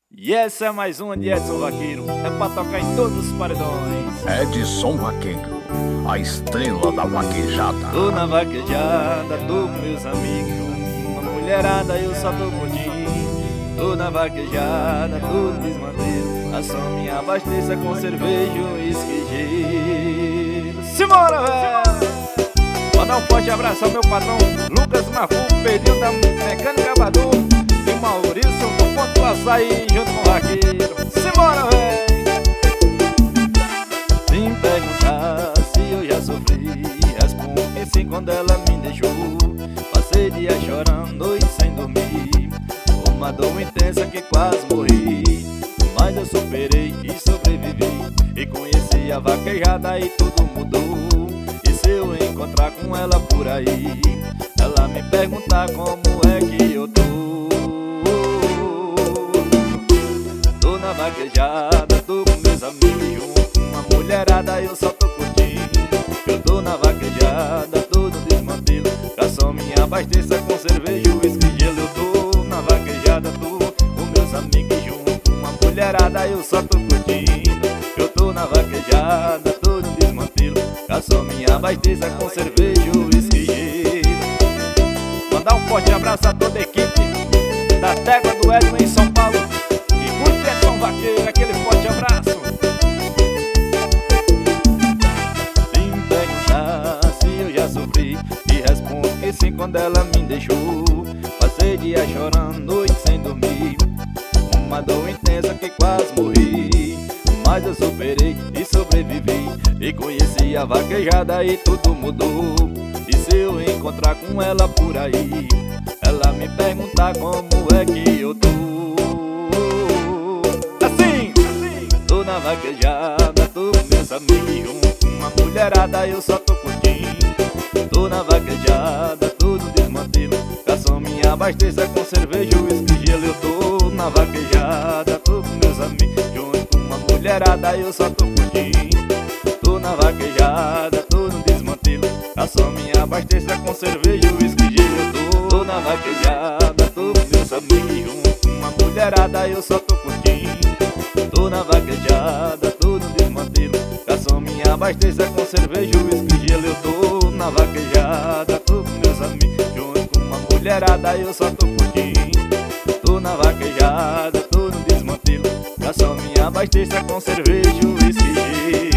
E essa é mais uma de Edson Vaqueiro, é pra tocar em todos os paredões. Edson Vaqueiro, a estrela da vaquejada. Tô na vaquejada, tô com meus amigos, uma mulherada eu só tô curtindo. Tô na vaquejada, tô no desmanteiro, a só me abasteça com cerveja e uísque gelo. Simbora, velho! Mandar um forte abraço ao meu patrão Lucas Mafuco, Pedrinho da Mecânica Badu e Maurício do Ponto Açaí junto com o Vaqueiro. Simbora, véi! Se me perguntar se eu já sofri, respondo que sim quando ela me deixou. Passei dia chorando, noite sem dormir, uma dor intensa que quase morri. Mas eu superei e sobrevivi, e conheci a vaquejada e tudo mudou. E se eu encontrar com ela por aí, ela me perguntar como é que eu tô. Tô na vaquejada, tô com meus amigos junto, uma mulherada eu só tô curtindo. Eu tô na vaquejada, tô no desmantelo, garçom me abasteça com cerveja, uísque e gelo. Eu tô na vaquejada, tô com meus amigos junto, uma mulherada eu só tô curtindo. Eu tô na vaquejada, tô no desmantelo, garçom me abasteça com cerveja, uísque e gelo. Mandar um forte abraço a toda a equipe da Tégua do Edson em São Paulo, que curte Edson Vaqueiro, aquele forte abraço. Se me perguntar se eu já sofri, e respondo que sim quando ela me deixou. Passei dia chorando, noite sem dormir, uma dor intensa que quase morri. Mas eu superei e sobrevivi, e conheci a vaquejada e tudo mudou. E se eu encontrar com ela por aí, ela me perguntar como é que eu tô. Assim, tô na vaquejada, tô com meus amigos junto, uma mulherada eu só tô curtindo. Tô na vaquejada, tô no desmantelo, garçom me abasteça com cerveja, uísque e gelo. Eu tô na vaquejada, tô com meus amigos junto, uma mulherada eu só tô curtindo. Tô na vaquejada, tô no desmantelo, garçom me abasteça com cerveja, uísque e gelo. Eu tô na vaquejada, tô com meus amigos junto, uma mulherada eu só tô curtindo. Tô na vaquejada, tô no desmantelo, garçom me abasteça com cerveja, uísque e gelo. Eu tô na vaquejada, tô com meus amigos junto, uma mulherada eu só tô curtindo. Tô na vaquejada, tô no desmantelo, garçom me abasteça com cerveja, uísque e gelo.